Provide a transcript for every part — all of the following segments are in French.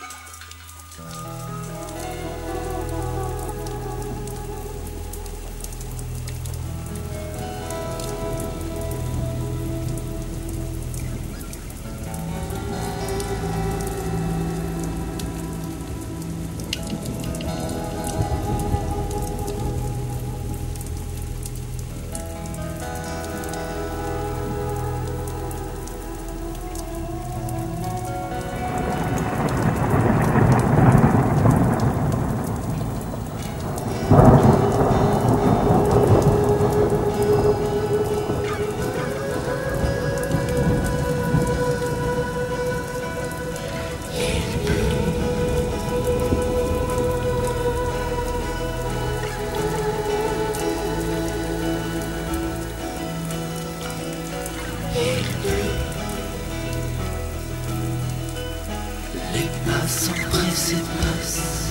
Les pas s'empressent et passent.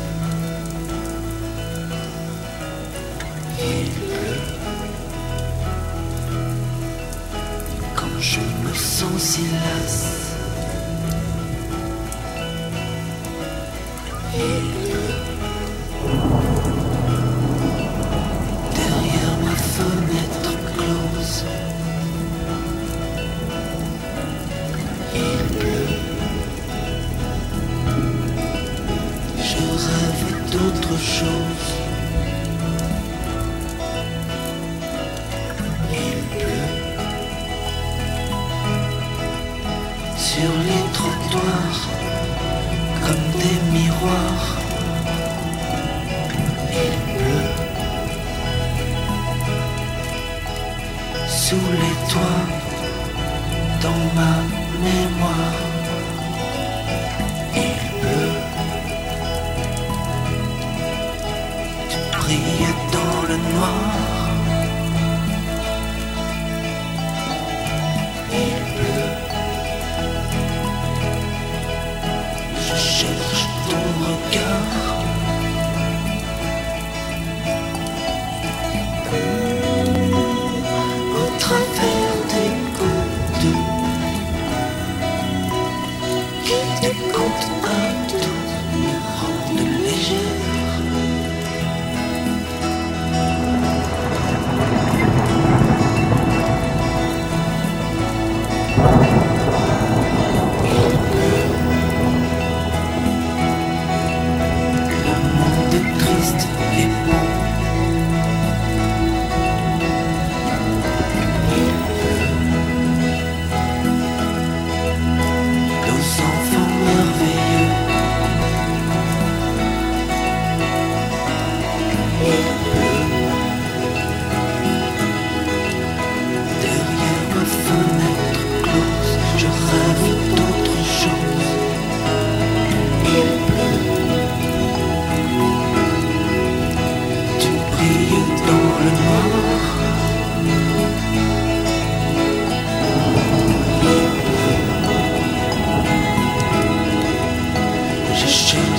Il pleut. Quand je me sens si lasse. Il pleut. Derrière ma fenêtre close. Il pleut. Je rêve d'autre chose. Il pleut. Sur les trottoirs, comme des miroirs. Il pleut. Sous les toits, dans ma mémoire. Il pleut. Brille dans le noir. Il pleut. Je cherche ton regard. Au travers des gouttes qui décomptent à tout me rendent légère. Je cherche